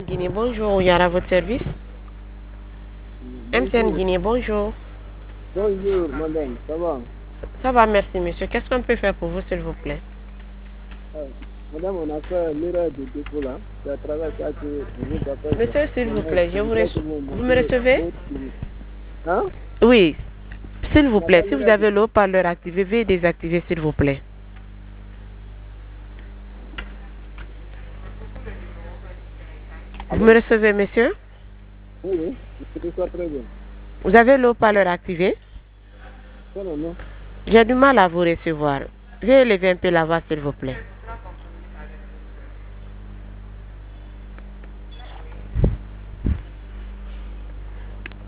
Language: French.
Guinée, bonjour, Yara, votre service. MTN Bonjour. Guinée, bonjour. Bonjour, madame. Ça va? Ça va, merci, monsieur. Qu'est-ce qu'on peut faire pour vous, s'il vous plaît? Euh, Madame, on a fait l'erreur de dépôt là. C'est à travers ça que je vous appelle. Monsieur, s'il vous plaît, Je voudrais que vous vous me montrez recevez? votre clinique. Hein? Oui, s'il vous On a plaît, fait si vous l'erreur de... avez le haut-parleur activé, veuillez désactiver, s'il vous plaît. Vous me Allô? recevez, monsieur? Oui, oui. Je ça très bien. Vous avez le haut-parleur activé? Non, non, non. J'ai du mal à vous recevoir. Veuillez lever un peu la voix, s'il vous plaît.